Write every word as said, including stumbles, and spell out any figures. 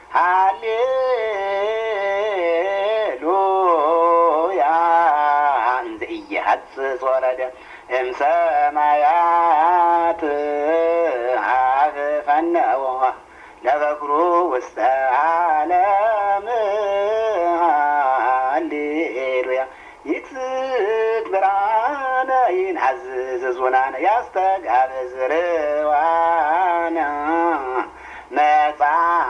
ሃሌሉያ እንዘ ኢየሐጽጽ ወረደ እምሰማያት ሀበ ፈነወ ለበኩሩ ውስተ ዓለም ሃሌሉያ ይትት ብርሃነ ይንሐዝዝ ዞናነ ያስተጋብ ዝርዋነ መጽአ